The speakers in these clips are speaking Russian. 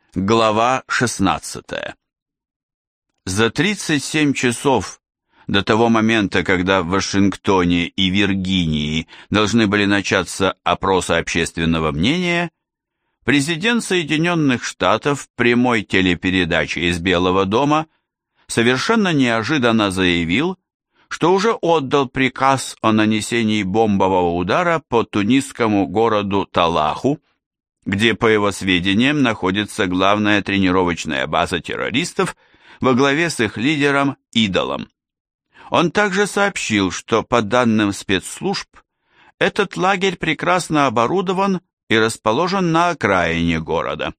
Глава 16. За 37 часов до того момента, когда в Вашингтоне и Виргинии должны были начаться опросы общественного мнения, президент Соединенных Штатов в прямой телепередаче из Белого дома совершенно неожиданно заявил, что уже отдал приказ о нанесении бомбового удара по тунисскому городу Талаху, где, по его сведениям, находится главная тренировочная база террористов во главе с их лидером Идолом. Он также сообщил, что, по данным спецслужб, этот лагерь прекрасно оборудован и расположен на окраине города.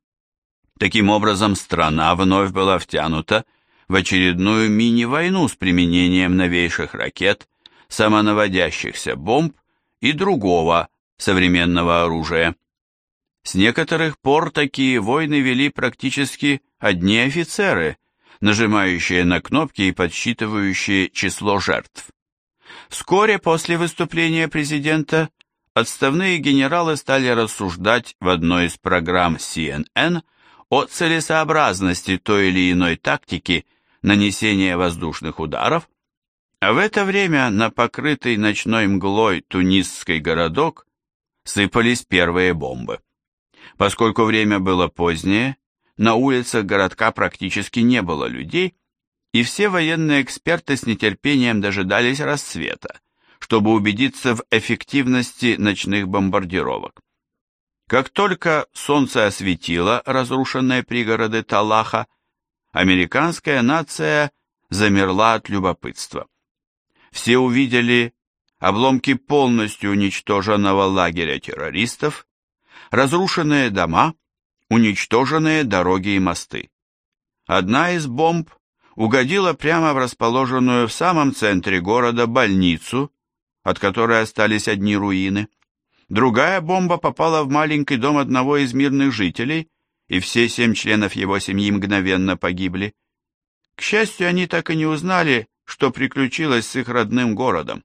Таким образом, страна вновь была втянута в очередную мини-войну с применением новейших ракет, самонаводящихся бомб и другого современного оружия. С некоторых пор такие войны вели практически одни офицеры, нажимающие на кнопки и подсчитывающие число жертв. Вскоре после выступления президента отставные генералы стали рассуждать в одной из программ CNN о целесообразности той или иной тактики нанесения воздушных ударов, а в это время на покрытый ночной мглой тунисский городок сыпались первые бомбы. Поскольку время было позднее, на улицах городка практически не было людей, и все военные эксперты с нетерпением дожидались рассвета, чтобы убедиться в эффективности ночных бомбардировок. Как только солнце осветило разрушенные пригороды Талаха, американская нация замерла от любопытства. Все увидели обломки полностью уничтоженного лагеря террористов, разрушенные дома, уничтоженные дороги и мосты. Одна из бомб угодила прямо в расположенную в самом центре города больницу, от которой остались одни руины. Другая бомба попала в маленький дом одного из мирных жителей, и все 7 членов его семьи мгновенно погибли. К счастью, они так и не узнали, что приключилось с их родным городом.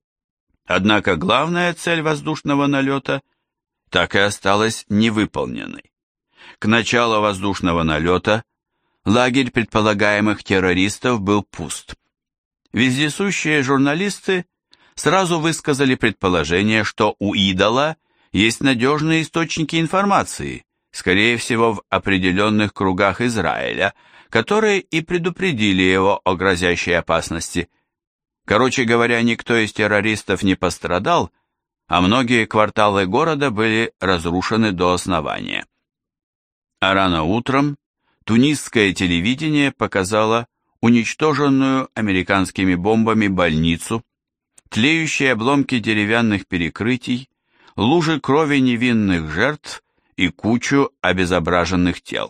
Однако главная цель воздушного налета так и осталась невыполненной. К началу воздушного налета лагерь предполагаемых террористов был пуст. Вездесущие журналисты сразу высказали предположение, что у Идола есть надежные источники информации, скорее всего в определенных кругах Израиля, которые и предупредили его о грозящей опасности. Короче говоря, никто из террористов не пострадал, а многие кварталы города были разрушены до основания. А рано утром тунисское телевидение показало уничтоженную американскими бомбами больницу, тлеющие обломки деревянных перекрытий, лужи крови невинных жертв и кучу обезображенных тел.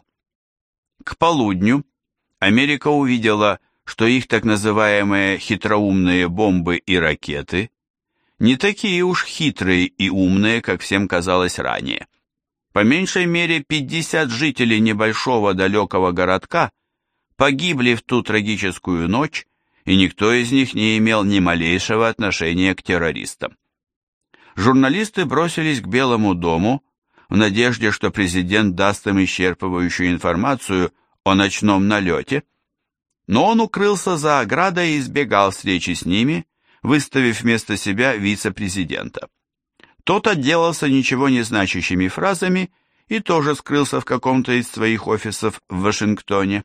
К полудню Америка увидела, что их так называемые хитроумные бомбы и ракеты не такие уж хитрые и умные, как всем казалось ранее. По меньшей мере 50 жителей небольшого далекого городка погибли в ту трагическую ночь, и никто из них не имел ни малейшего отношения к террористам. Журналисты бросились к Белому дому в надежде, что президент даст им исчерпывающую информацию о ночном налете, но он укрылся за оградой и избегал встречи с ними, выставив вместо себя вице-президента. Тот отделался ничего не значащими фразами и тоже скрылся в каком-то из своих офисов в Вашингтоне.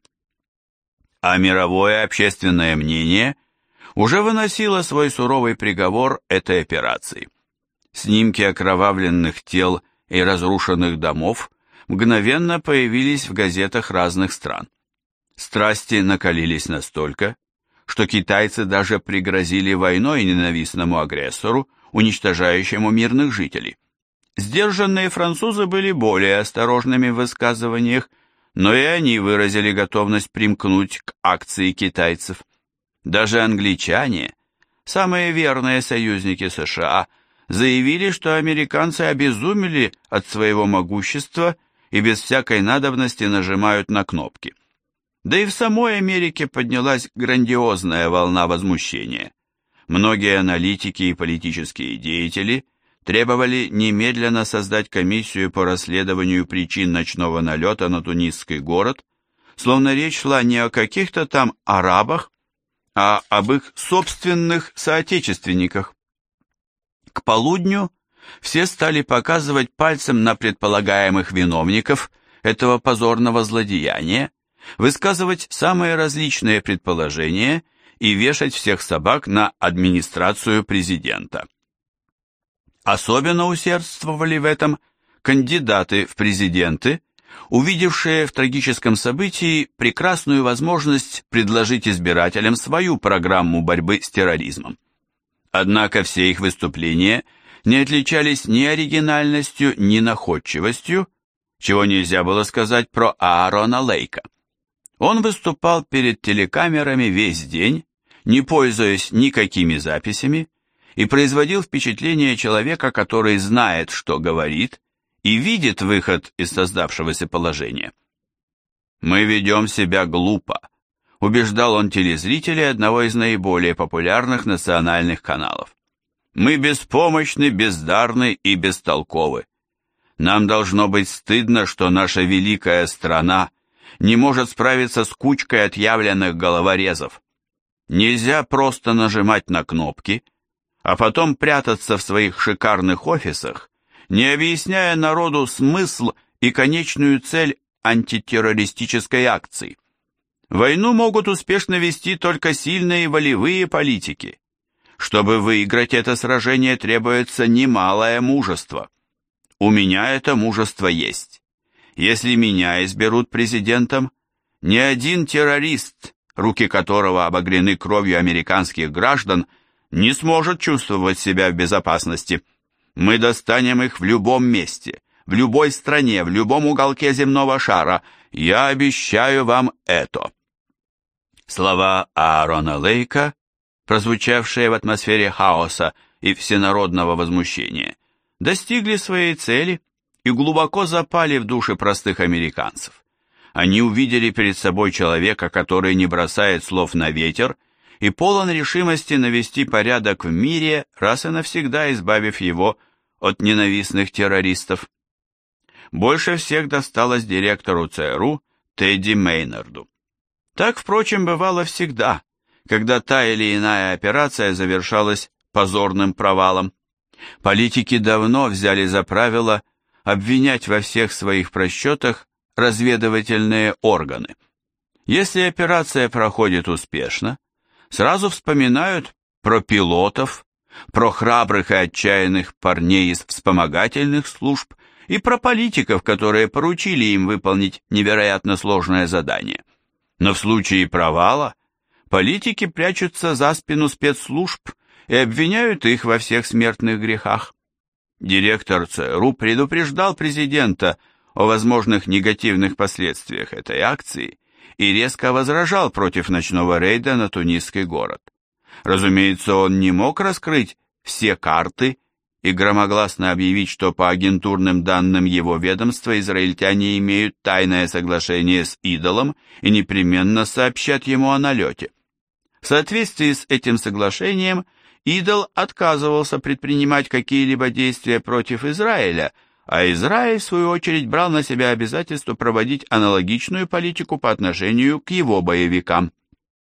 А мировое общественное мнение уже выносило свой суровый приговор этой операции. Снимки окровавленных тел и разрушенных домов мгновенно появились в газетах разных стран. Страсти накалились настолько, что китайцы даже пригрозили войной ненавистному агрессору, уничтожающему мирных жителей. Сдержанные французы были более осторожными в высказываниях, но и они выразили готовность примкнуть к акции китайцев. Даже англичане, самые верные союзники США, заявили, что американцы обезумели от своего могущества и без всякой надобности нажимают на кнопки. Да и в самой Америке поднялась грандиозная волна возмущения. Многие аналитики и политические деятели требовали немедленно создать комиссию по расследованию причин ночного налета на тунисский город, словно речь шла не о каких-то там арабах, а об их собственных соотечественниках. К полудню все стали показывать пальцем на предполагаемых виновников этого позорного злодеяния, высказывать самые различные предположения и вешать всех собак на администрацию президента. Особенно усердствовали в этом кандидаты в президенты, увидевшие в трагическом событии прекрасную возможность предложить избирателям свою программу борьбы с терроризмом. Однако все их выступления не отличались ни оригинальностью, ни находчивостью, чего нельзя было сказать про Аарона Лейка. Он выступал перед телекамерами весь день, не пользуясь никакими записями, и производил впечатление человека, который знает, что говорит, и видит выход из создавшегося положения. «Мы ведем себя глупо», – убеждал он телезрителей одного из наиболее популярных национальных каналов. «Мы беспомощны, бездарны и бестолковы. Нам должно быть стыдно, что наша великая страна не может справиться с кучкой отъявленных головорезов. Нельзя просто нажимать на кнопки, а потом прятаться в своих шикарных офисах, не объясняя народу смысл и конечную цель антитеррористической акции. Войну могут успешно вести только сильные волевые политики. Чтобы выиграть это сражение, требуется немалое мужество. У меня это мужество есть. Если меня изберут президентом, ни один террорист, руки которого обогрены кровью американских граждан, не сможет чувствовать себя в безопасности. Мы достанем их в любом месте, в любой стране, в любом уголке земного шара. Я обещаю вам это». Слова Аарона Лейка, прозвучавшие в атмосфере хаоса и всенародного возмущения, достигли своей цели и глубоко запали в души простых американцев. Они увидели перед собой человека, который не бросает слов на ветер и полон решимости навести порядок в мире, раз и навсегда избавив его от ненавистных террористов. Больше всех досталось директору ЦРУ Тедди Мейнарду. Так, впрочем, бывало всегда, когда та или иная операция завершалась позорным провалом. Политики давно взяли за правило обвинять во всех своих просчетах разведывательные органы. Если операция проходит успешно, сразу вспоминают про пилотов, про храбрых и отчаянных парней из вспомогательных служб и про политиков, которые поручили им выполнить невероятно сложное задание. Но в случае провала политики прячутся за спину спецслужб и обвиняют их во всех смертных грехах. Директор ЦРУ предупреждал президента о возможных негативных последствиях этой акции и резко возражал против ночного рейда на тунисский город. Разумеется, он не мог раскрыть все карты и громогласно объявить, что по агентурным данным его ведомства израильтяне имеют тайное соглашение с идолом и непременно сообщат ему о налете. В соответствии с этим соглашением идол отказывался предпринимать какие-либо действия против Израиля, а Израиль, в свою очередь, брал на себя обязательство проводить аналогичную политику по отношению к его боевикам.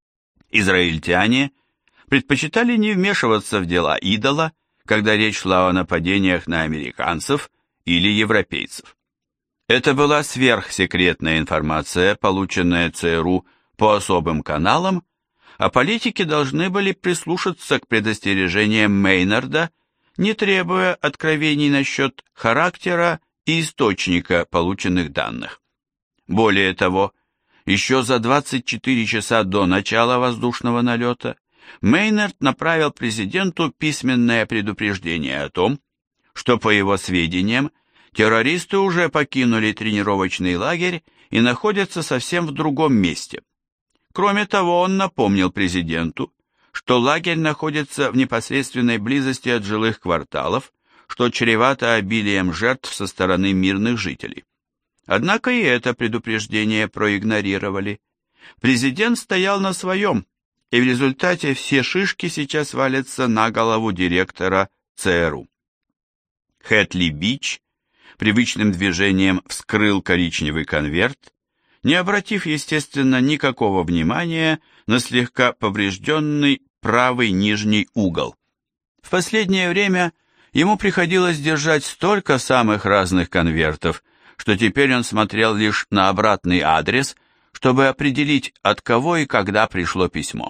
Израильтяне предпочитали не вмешиваться в дела идола, когда речь шла о нападениях на американцев или европейцев. Это была сверхсекретная информация, полученная ЦРУ по особым каналам, а политики должны были прислушаться к предостережениям Мейнарда, не требуя откровений насчет характера и источника полученных данных. Более того, еще за 24 часа до начала воздушного налета Мейнард направил президенту письменное предупреждение о том, что, по его сведениям, террористы уже покинули тренировочный лагерь и находятся совсем в другом месте. Кроме того, он напомнил президенту, что лагерь находится в непосредственной близости от жилых кварталов, что чревато обилием жертв со стороны мирных жителей. Однако и это предупреждение проигнорировали. Президент стоял на своем, и в результате все шишки сейчас валятся на голову директора ЦРУ. Хэтли Бич привычным движением вскрыл коричневый конверт, не обратив, естественно, никакого внимания на слегка поврежденный правый нижний угол. В последнее время ему приходилось держать столько самых разных конвертов, что теперь он смотрел лишь на обратный адрес, чтобы определить, от кого и когда пришло письмо.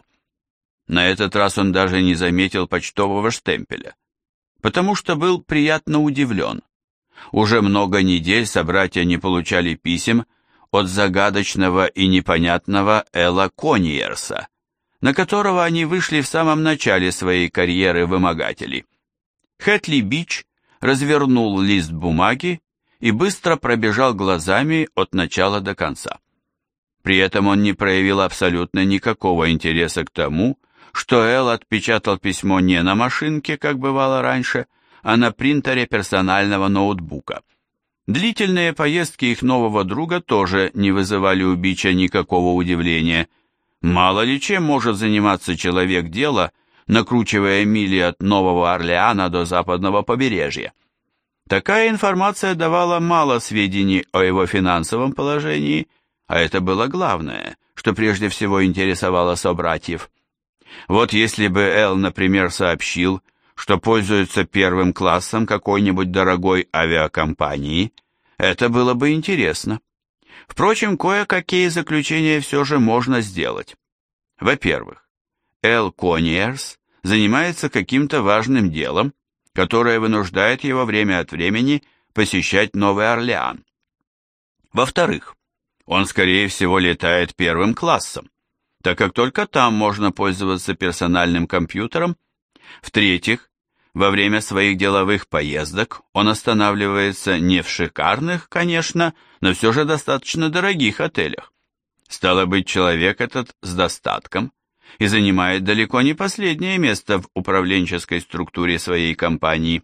На этот раз он даже не заметил почтового штемпеля, потому что был приятно удивлен. Уже много недель собратья не получали писем от загадочного и непонятного Элла Кониерса, на которого они вышли в самом начале своей карьеры вымогателей. Хэтли Бич развернул лист бумаги и быстро пробежал глазами от начала до конца. При этом он не проявил абсолютно никакого интереса к тому, что Эл отпечатал письмо не на машинке, как бывало раньше, а на принтере персонального ноутбука. Длительные поездки их нового друга тоже не вызывали у Бича никакого удивления. Мало ли чем может заниматься человек дела, накручивая мили от Нового Орлеана до западного побережья. Такая информация давала мало сведений о его финансовом положении, а это было главное, что прежде всего интересовало собратьев. Вот если бы Эл, например, сообщил, что пользуется первым классом какой-нибудь дорогой авиакомпании, это было бы интересно. Впрочем, кое-какие заключения все же можно сделать. Во-первых, Эл Кониерс занимается каким-то важным делом, которое вынуждает его время от времени посещать Новый Орлеан. Во-вторых, он, скорее всего, летает первым классом, так как только там можно пользоваться персональным компьютером. В-третьих, во время своих деловых поездок он останавливается не в шикарных, конечно, но все же достаточно дорогих отелях. Стало быть, человек этот с достатком и занимает далеко не последнее место в управленческой структуре своей компании.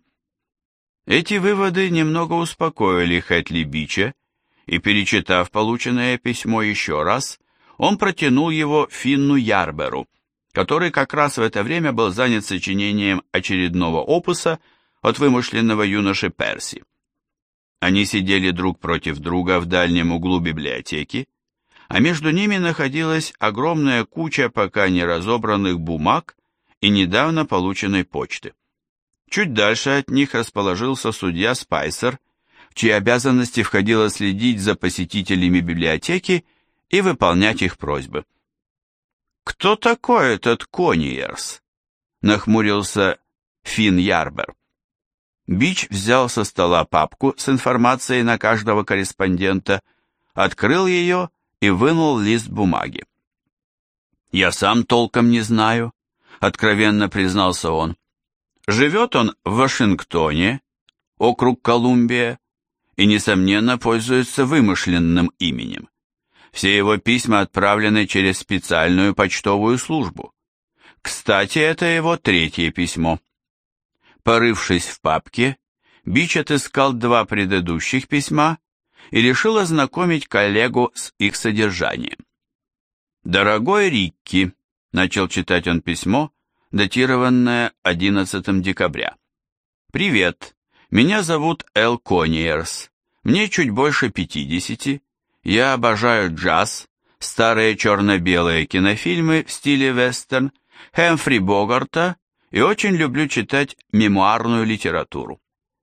Эти выводы немного успокоили Хэтли Бича, и, перечитав полученное письмо еще раз, он протянул его Финну Ярберу, который как раз в это время был занят сочинением очередного опуса от вымышленного юноши Перси. Они сидели друг против друга в дальнем углу библиотеки, а между ними находилась огромная куча пока не разобранных бумаг и недавно полученной почты. Чуть дальше от них расположился судья Спайсер, в чьи обязанности входило следить за посетителями библиотеки и выполнять их просьбы. «Кто такой этот Кониерс?» — нахмурился Финн Ярбер. Бич взял со стола папку с информацией на каждого корреспондента, открыл ее и вынул лист бумаги. «Я сам толком не знаю», — откровенно признался он. «Живет он в Вашингтоне, округ Колумбия, и, несомненно, пользуется вымышленным именем. Все его письма отправлены через специальную почтовую службу. Кстати, это его третье письмо». Порывшись в папке, Бич отыскал два предыдущих письма и решил ознакомить коллегу с их содержанием. «Дорогой Рикки», — начал читать он письмо, датированное 11 декабря. «Привет, меня зовут Эл Кониерс, мне чуть больше 50, я обожаю джаз, старые черно-белые кинофильмы в стиле вестерн, Хэмфри Богарта и очень люблю читать мемуарную литературу.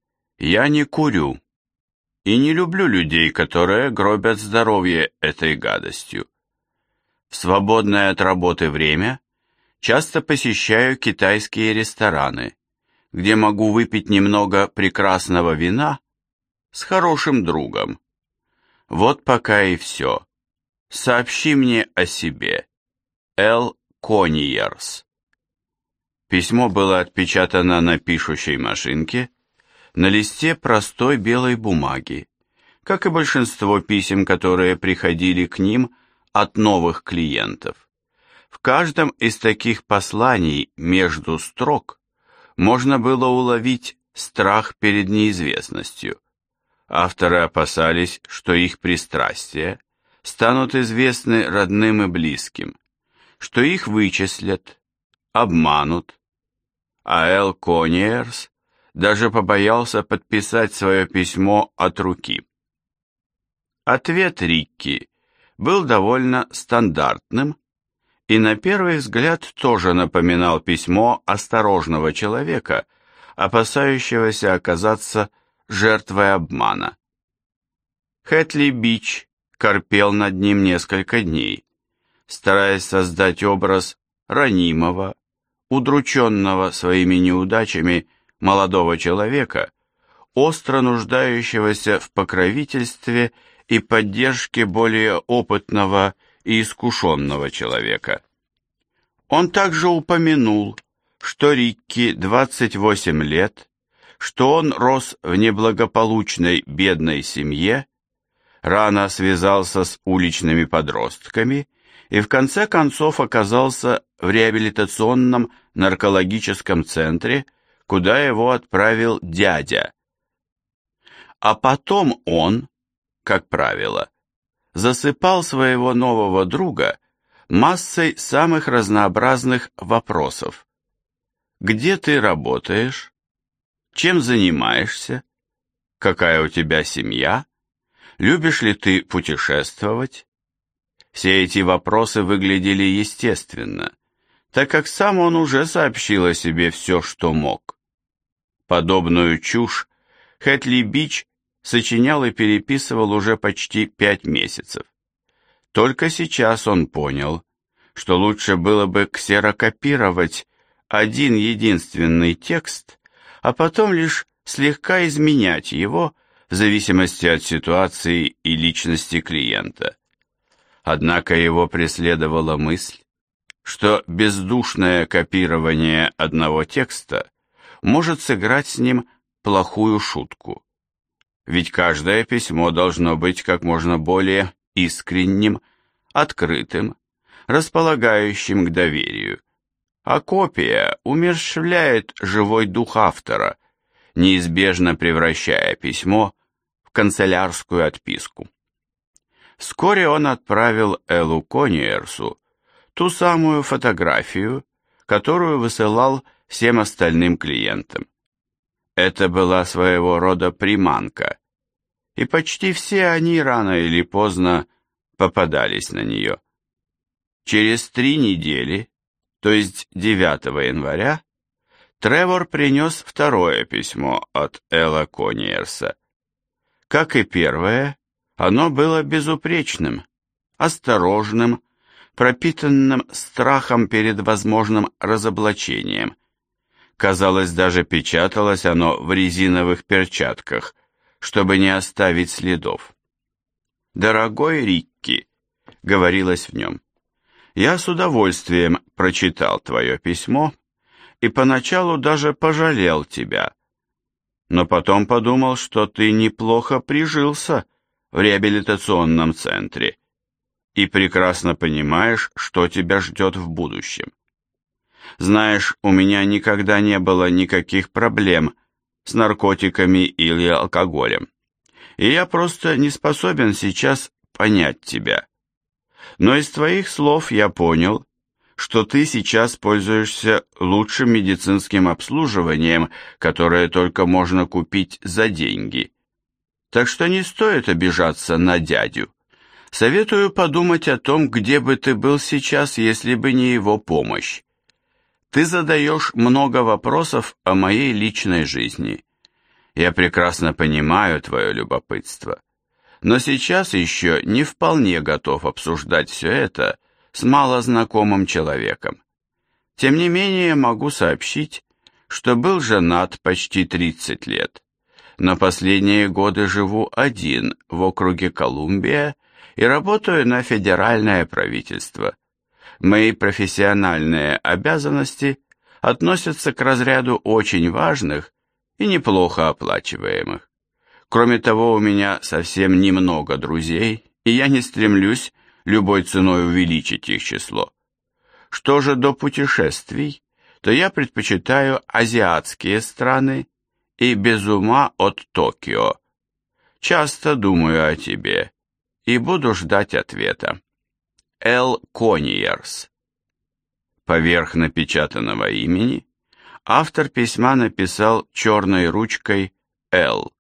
Я не курю и не люблю людей, которые гробят здоровье этой гадостью. В свободное от работы время часто посещаю китайские рестораны, где могу выпить немного прекрасного вина с хорошим другом. Вот пока и все. Сообщи мне о себе. Эл Кониерс». Письмо было отпечатано на пишущей машинке, на листе простой белой бумаги, как и большинство писем, которые приходили к ним от новых клиентов. В каждом из таких посланий между строк можно было уловить страх перед неизвестностью. Авторы опасались, что их пристрастия станут известны родным и близким, что их вычислят, обманут, а Эл Кониерс даже побоялся подписать свое письмо от руки. Ответ Рикки был довольно стандартным и на первый взгляд тоже напоминал письмо осторожного человека, опасающегося оказаться жертвой обмана. Хэтли Бич корпел над ним несколько дней, стараясь создать образ ранимого, удрученного своими неудачами молодого человека, остро нуждающегося в покровительстве и поддержке более опытного и искушенного человека. Он также упомянул, что Рикки 28 лет, что он рос в неблагополучной бедной семье, рано связался с уличными подростками и в конце концов оказался в реабилитационном наркологическом центре, куда его отправил дядя. А потом он, как правило, засыпал своего нового друга массой самых разнообразных вопросов. Где ты работаешь? Чем занимаешься? Какая у тебя семья? Любишь ли ты путешествовать? Все эти вопросы выглядели естественно, так как сам он уже сообщил о себе все, что мог. Подобную чушь Хэтли Бич сочинял и переписывал уже почти 5 месяцев. Только сейчас он понял, что лучше было бы ксерокопировать один единственный текст, а потом лишь слегка изменять его в зависимости от ситуации и личности клиента. Однако его преследовала мысль, что бездушное копирование одного текста может сыграть с ним плохую шутку. Ведь каждое письмо должно быть как можно более искренним, открытым, располагающим к доверию, а копия умерщвляет живой дух автора, неизбежно превращая письмо в канцелярскую отписку. Вскоре он отправил Эллу Кониерсу ту самую фотографию, которую высылал всем остальным клиентам. Это была своего рода приманка, и почти все они рано или поздно попадались на нее. Через 3 недели, то есть 9 января, Тревор принес второе письмо от Элла Кониерса. Как и первое, оно было безупречным, осторожным, пропитанным страхом перед возможным разоблачением. Казалось, даже печаталось оно в резиновых перчатках, чтобы не оставить следов. «Дорогой Рикки», — говорилось в нем, — «я с удовольствием прочитал твое письмо и поначалу даже пожалел тебя, но потом подумал, что ты неплохо прижился в реабилитационном центре и прекрасно понимаешь, что тебя ждет в будущем. Знаешь, у меня никогда не было никаких проблем с наркотиками или алкоголем, и я просто не способен сейчас понять тебя. Но из твоих слов я понял, что ты сейчас пользуешься лучшим медицинским обслуживанием, которое только можно купить за деньги. Так что не стоит обижаться на дядю. Советую подумать о том, где бы ты был сейчас, если бы не его помощь. Ты задаешь много вопросов о моей личной жизни. Я прекрасно понимаю твое любопытство, но сейчас еще не вполне готов обсуждать все это с малознакомым человеком. Тем не менее, могу сообщить, что был женат почти 30 лет, но последние годы живу один в округе Колумбия и работаю на федеральное правительство. Мои профессиональные обязанности относятся к разряду очень важных и неплохо оплачиваемых. Кроме того, у меня совсем немного друзей, и я не стремлюсь любой ценой увеличить их число. Что же до путешествий, то я предпочитаю азиатские страны и без ума от Токио. Часто думаю о тебе и буду ждать ответа. Эл Кониерс. Поверх напечатанного имени автор письма написал черной ручкой «Л».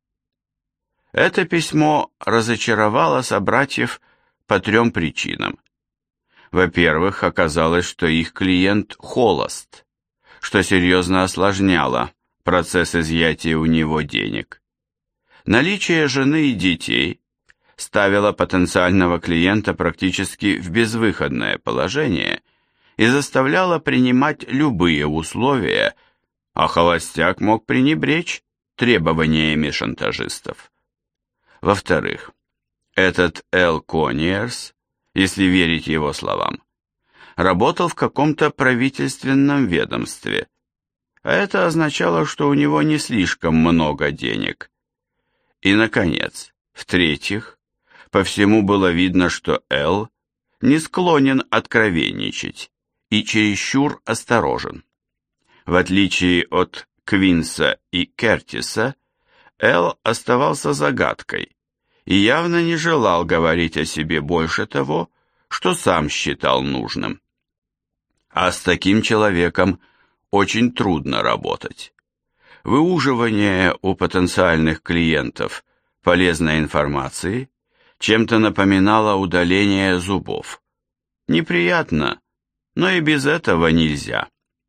Это письмо разочаровало собратьев по 3 причинам. Во-первых, оказалось, что их клиент холост, что серьезно осложняло процесс изъятия у него денег. Наличие жены и детей ставило потенциального клиента практически в безвыходное положение и заставляло принимать любые условия, а холостяк мог пренебречь требованиями шантажистов. Во-вторых, этот Л. Кониерс, если верить его словам, работал в каком-то правительственном ведомстве, а это означало, что у него не слишком много денег. И, наконец, в-третьих, по всему было видно, что Л. не склонен откровенничать и чересчур осторожен. В отличие от Квинса и Кертиса, Л. оставался загадкой и явно не желал говорить о себе больше того, что сам считал нужным. А с таким человеком очень трудно работать. Выуживание у потенциальных клиентов полезной информации чем-то напоминало удаление зубов. Неприятно, но и без этого нельзя.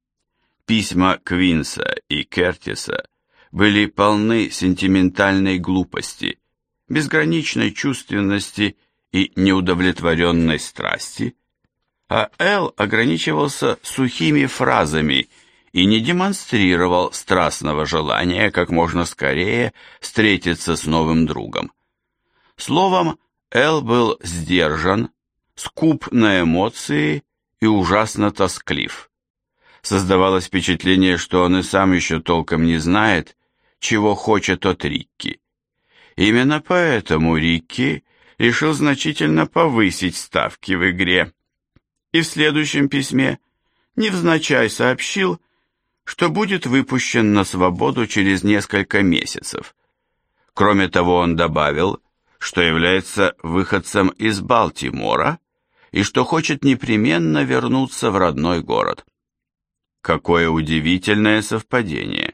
Письма Квинса и Кертиса были полны сентиментальной глупости, безграничной чувственности и неудовлетворенной страсти, а Эл ограничивался сухими фразами и не демонстрировал страстного желания как можно скорее встретиться с новым другом. Словом, Эл был сдержан, скуп на эмоции и ужасно тосклив. Создавалось впечатление, что он и сам еще толком не знает, чего хочет от Рикки. Именно поэтому Рикки решил значительно повысить ставки в игре, и в следующем письме невзначай сообщил, что будет выпущен на свободу через несколько месяцев. Кроме того, он добавил, что является выходцем из Балтимора и что хочет непременно вернуться в родной город. Какое удивительное совпадение!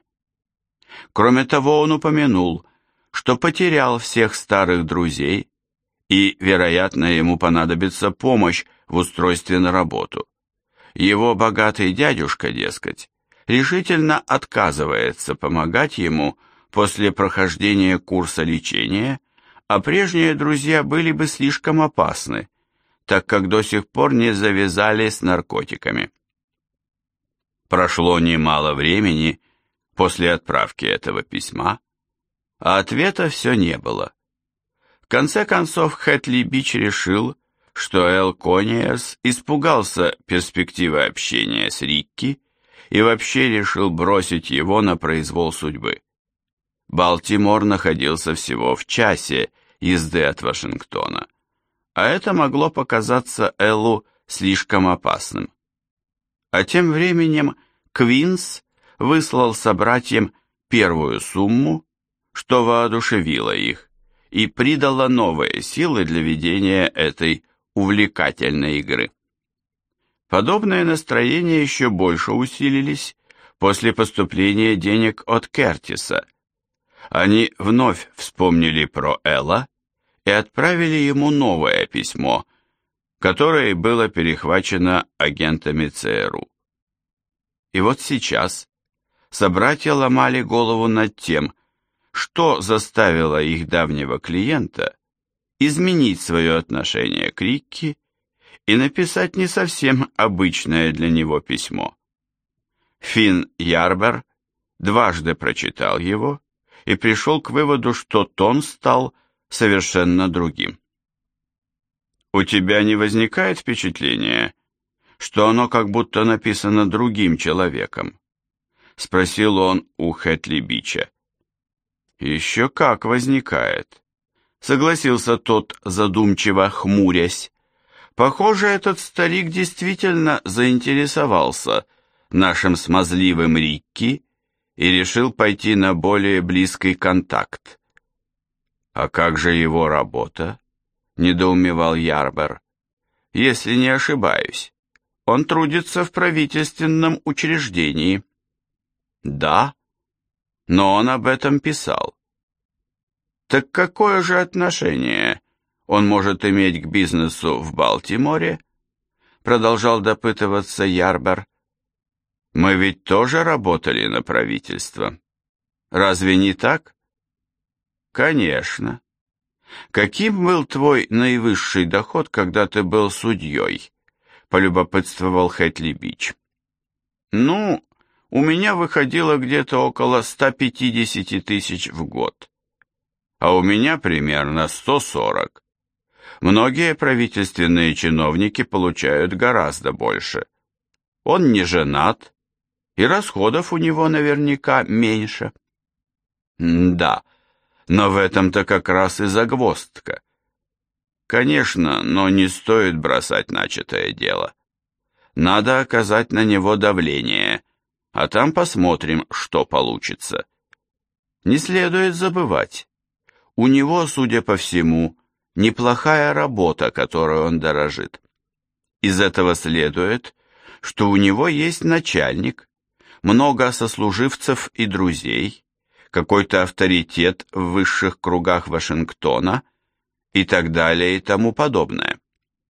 Кроме того, он упомянул, что потерял всех старых друзей, и, вероятно, ему понадобится помощь в устройстве на работу. Его богатый дядюшка, дескать, решительно отказывается помогать ему после прохождения курса лечения, а прежние друзья были бы слишком опасны, так как до сих пор не завязали с наркотиками. Прошло немало времени после отправки этого письма, а ответа все не было. В конце концов, Хэтли Бич решил, что Эл Кониерс испугался перспективы общения с Рикки и вообще решил бросить его на произвол судьбы. Балтимор находился всего в часе езды от Вашингтона, а это могло показаться Эллу слишком опасным. А тем временем Квинс выслал собратьям первую сумму, что воодушевило их и придало новые силы для ведения этой увлекательной игры. Подобные настроения еще больше усилились после поступления денег от Кертиса. Они вновь вспомнили про Элла и отправили ему новое письмо, которое было перехвачено агентами ЦРУ. И вот сейчас собратья ломали голову над тем, что заставило их давнего клиента изменить свое отношение к Рикки и написать не совсем обычное для него письмо. Финн Ярбер дважды прочитал его и пришел к выводу, что тон стал совершенно другим. «У тебя не возникает впечатления, что оно как будто написано другим человеком?» — спросил он у Хэтли Бича. «Еще как возникает», — согласился тот, задумчиво хмурясь. «Похоже, этот старик действительно заинтересовался нашим смазливым Рикки и решил пойти на более близкий контакт». «А как же его работа?» — недоумевал Ярбер. «Если не ошибаюсь, он трудится в правительственном учреждении». Да, но он об этом писал. Так какое же отношение он может иметь к бизнесу в Балтиморе? Продолжал допытываться Ярбер. Мы ведь тоже работали на правительство. Разве не так? Конечно. Каким был твой наивысший доход, когда ты был судьей? Полюбопытствовал Хэтли Бич. Ну, у меня выходило где-то около 150 тысяч в год. А у меня примерно 140. Многие правительственные чиновники получают гораздо больше. Он не женат, и расходов у него наверняка меньше. Да, но в этом-то как раз и загвоздка. Конечно, но не стоит бросать начатое дело. Надо оказать на него давление, а там посмотрим, что получится. Не следует забывать, у него, судя по всему, неплохая работа, которой он дорожит. Из этого следует, что у него есть начальник, много сослуживцев и друзей, какой-то авторитет в высших кругах Вашингтона и так далее и тому подобное.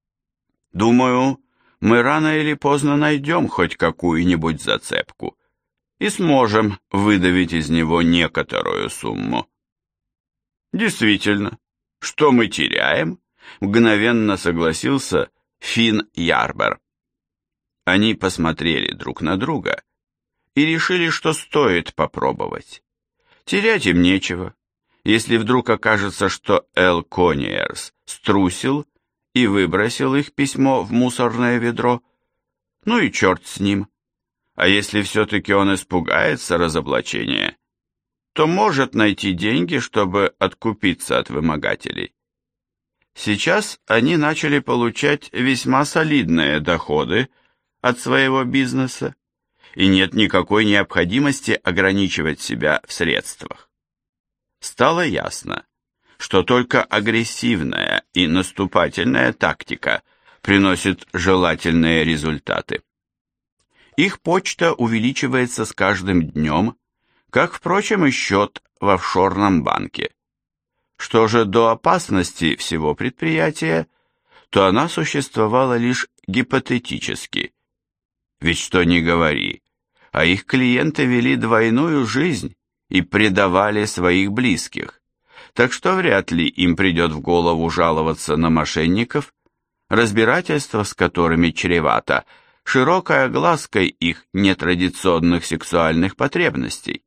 Думаю, мы рано или поздно найдем хоть какую-нибудь зацепку и сможем выдавить из него некоторую сумму. Действительно, что мы теряем? Мгновенно согласился Финн Ярбер. Они посмотрели друг на друга и решили, что стоит попробовать. Терять им нечего. Если вдруг окажется, что Эл Кониерс струсил и выбросил их письмо в мусорное ведро, ну и черт с ним. А если все-таки он испугается разоблачения, то может найти деньги, чтобы откупиться от вымогателей. Сейчас они начали получать весьма солидные доходы от своего бизнеса, и нет никакой необходимости ограничивать себя в средствах. Стало ясно, что только агрессивная и наступательная тактика приносит желательные результаты. Их почта увеличивается с каждым днем, как, впрочем, и счет в офшорном банке. Что же до опасности всего предприятия, то она существовала лишь гипотетически. Ведь что ни говори, а их клиенты вели двойную жизнь и предавали своих близких, так что вряд ли им придет в голову жаловаться на мошенников, разбирательство с которыми чревато широкой оглаской их нетрадиционных сексуальных потребностей.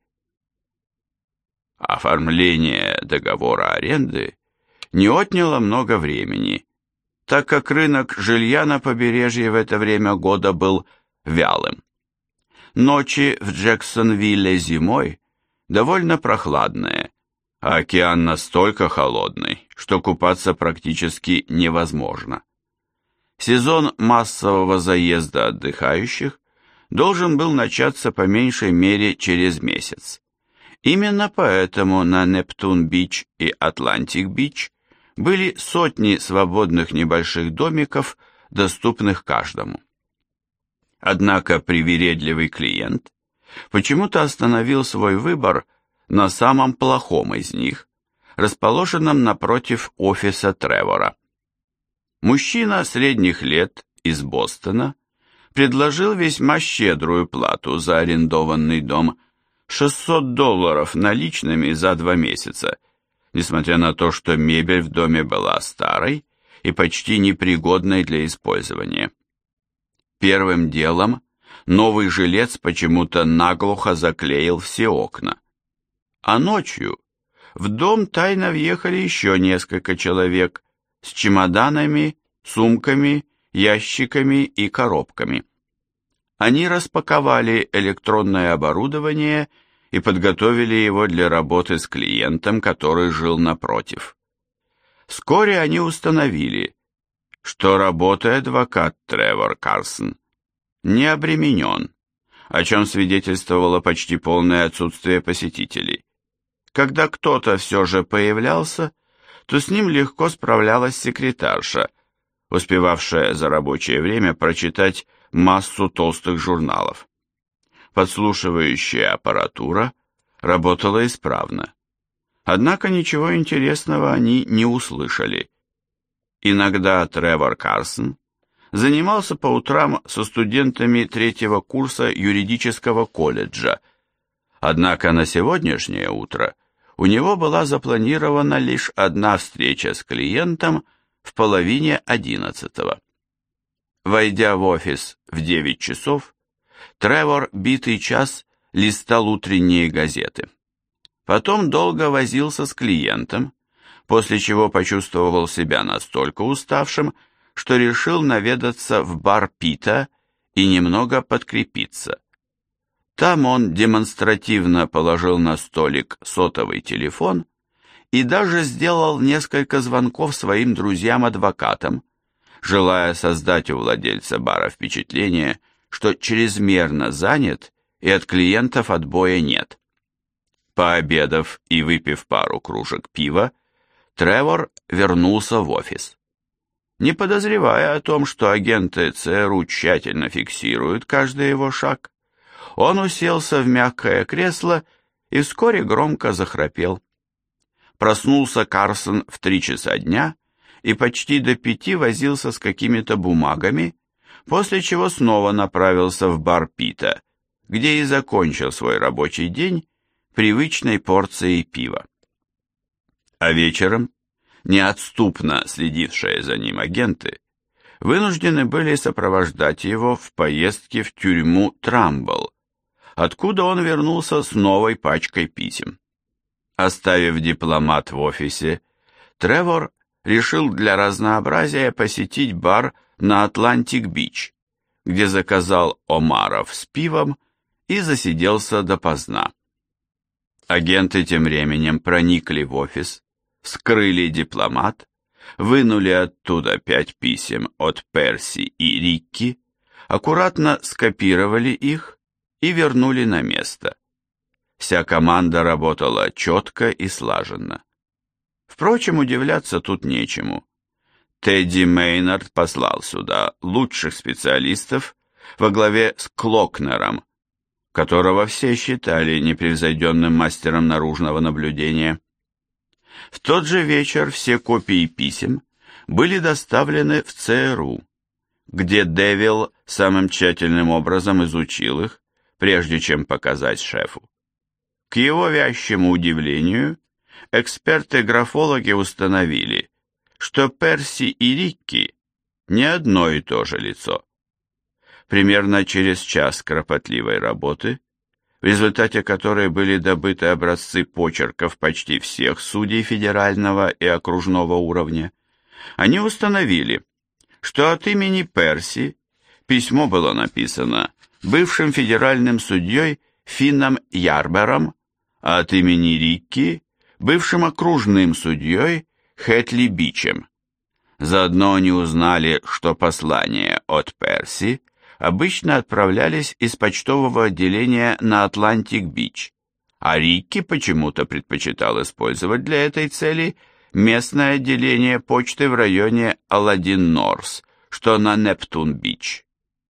Оформление договора аренды не отняло много времени, так как рынок жилья на побережье в это время года был вялым. Ночи в Джексонвилле зимой довольно прохладные, а океан настолько холодный, что купаться практически невозможно. Сезон массового заезда отдыхающих должен был начаться по меньшей мере через месяц. Именно поэтому на Нептун-Бич и Атлантик-Бич были сотни свободных небольших домиков, доступных каждому. Однако привередливый клиент почему-то остановил свой выбор на самом плохом из них, расположенном напротив офиса Тревора. Мужчина средних лет из Бостона предложил весьма щедрую плату за арендованный дом, $600 наличными за 2 месяца, несмотря на то, что мебель в доме была старой и почти непригодной для использования. Первым делом новый жилец почему-то наглухо заклеил все окна. А ночью в дом тайно въехали еще несколько человек с чемоданами, сумками, ящиками и коробками. Они распаковали электронное оборудование и подготовили его для работы с клиентом, который жил напротив. Вскоре они установили, что работой адвокат Тревор Карсон не обременен, о чем свидетельствовало почти полное отсутствие посетителей. Когда кто-то все же появлялся, то с ним легко справлялась секретарша, успевавшая за рабочее время прочитать массу толстых журналов. Подслушивающая аппаратура работала исправно. Однако ничего интересного они не услышали. Иногда Тревор Карсон занимался по утрам со студентами третьего курса юридического колледжа, однако на сегодняшнее утро у него была запланирована лишь одна встреча с клиентом в 10:30. Войдя в офис в 9 часов, Тревор битый час листал утренние газеты. Потом долго возился с клиентом, после чего почувствовал себя настолько уставшим, что решил наведаться в бар Пита и немного подкрепиться. Там он демонстративно положил на столик сотовый телефон и даже сделал несколько звонков своим друзьям-адвокатам, желая создать у владельца бара впечатление, что чрезмерно занят и от клиентов отбоя нет. Пообедав и выпив пару кружек пива, Тревор вернулся в офис. Не подозревая о том, что агенты ЦРУ тщательно фиксируют каждый его шаг, он уселся в мягкое кресло и вскоре громко захрапел. Проснулся Карсон в 3 часа дня и почти до 5 возился с какими-то бумагами, после чего снова направился в бар Пита, где и закончил свой рабочий день привычной порцией пива. А вечером неотступно следившие за ним агенты вынуждены были сопровождать его в поездке в тюрьму Трамбл, откуда он вернулся с новой пачкой писем. Оставив дипломат в офисе, Тревор решил для разнообразия посетить бар на Атлантик-Бич, где заказал омаров с пивом и засиделся допоздна. Агенты тем временем проникли в офис, вскрыли дипломат, вынули оттуда 5 писем от Перси и Рикки, аккуратно скопировали их и вернули на место. Вся команда работала четко и слаженно. Впрочем, удивляться тут нечему. Тедди Мейнард послал сюда лучших специалистов во главе с Клокнером, которого все считали непревзойденным мастером наружного наблюдения. В тот же вечер все копии писем были доставлены в ЦРУ, где Дэвил самым тщательным образом изучил их, прежде чем показать шефу. К его вящему удивлению, эксперты-графологи установили, что Перси и Рикки не одно и то же лицо. Примерно через час кропотливой работы, в результате которой были добыты образцы почерков почти всех судей федерального и окружного уровня, они установили, что от имени Перси письмо было написано бывшим федеральным судьей Финном Ярбером, а от имени Рикки бывшим окружным судьей Хэтли Бичем. Заодно они узнали, что послания от Перси обычно отправлялись из почтового отделения на Атлантик-Бич, а Рикки почему-то предпочитал использовать для этой цели местное отделение почты в районе Аладдин-Норс, что на Нептун-Бич.